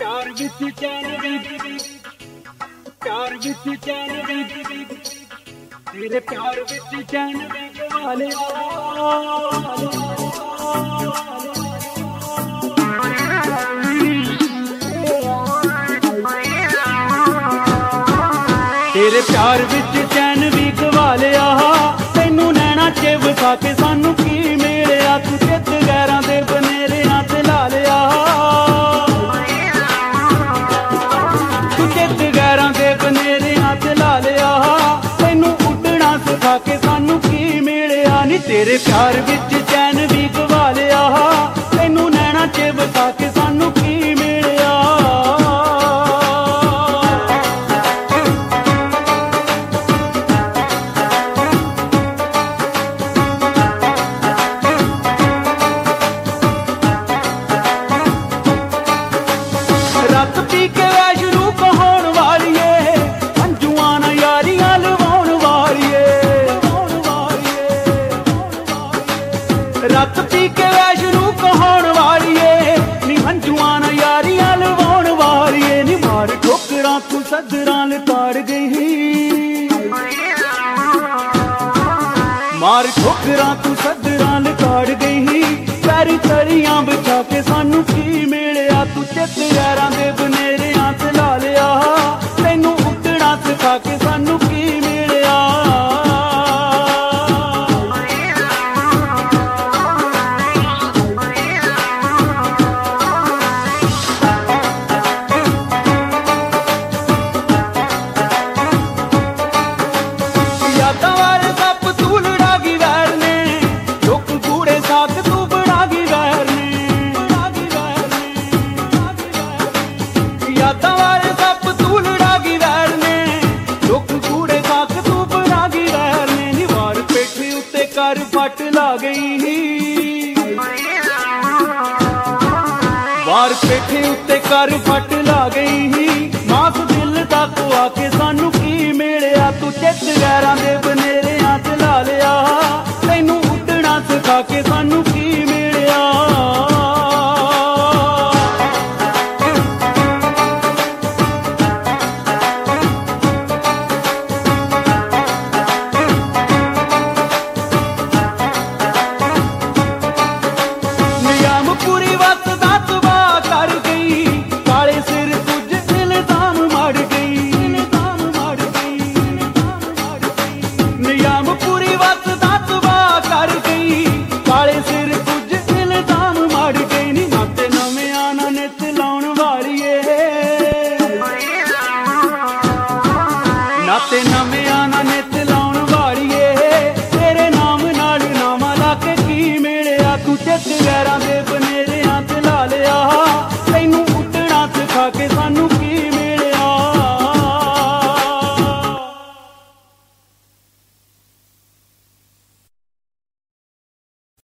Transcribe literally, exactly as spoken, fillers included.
प्यार विच चैन वी प्यार विच चैन वी तेरे प्यार विच चैन वी गवा लिया तेरे प्यार विच चैन भी गवा लिया तैनू नैना च वसा के सानू की मिलिया तू चित गैरां दे बनेरियां ते ला लिया तू चित गैरां दे बनेरियां ते ला लिया तैनू उड्डना सिखा के सानू की मिलिया नी तेरे प्यार विच चैन भी गवा लिया तैनू नैना च वसा के सानू की मिलिया रत पी के वैशनू कहाउण वालीए अंजुआं ना यारियां लवाउण वालीए रत पी के वैशनू कहाउण वालीए नी अंजुआं ना यारियां लवाउण वालीए नी मार ठोकरां तू सदरां लताड़ गई मार ठोकरां तू सदरां लताड़ गई पैर तलियां बिछा के सानू की मिलिया तू चित गैरां दे बनेरियां ते ला लिया तैनू उड्डना सिखा के सानू की मिलिया यादां वाले सप तू लड़ा गई वैर ने दुख कूड़े साथ तू बना गई वैर ने यादां वाले सप तू लड़ा गई वैर ने दुख कूड़े साथ तू बना गई वैर ने नी वार पेठी उत्ते कर फट ला गई वार पेठी उत्ते कर फट ला गई मास दिल तक आके सानू की मिलिया तू चित गैरां दे बनेरियां ते ला लिया तैनू उड्डना सिखा के सानू की मिलिया नियामपुरी वत दा तबाह कर गई काले सिर तुझ इल्जाम मड़ गई इल्जाम मड़ गई नियामपुरी वत दा तबाह कर गई काले सिर तुझ इल्जाम मड़ गई नी नाते नवे आना नित लाउण वालीए नाते नवे आना नित लाउण वालीए तेरे नाम नाल नामा ला के की मिलिया तू चित गैरां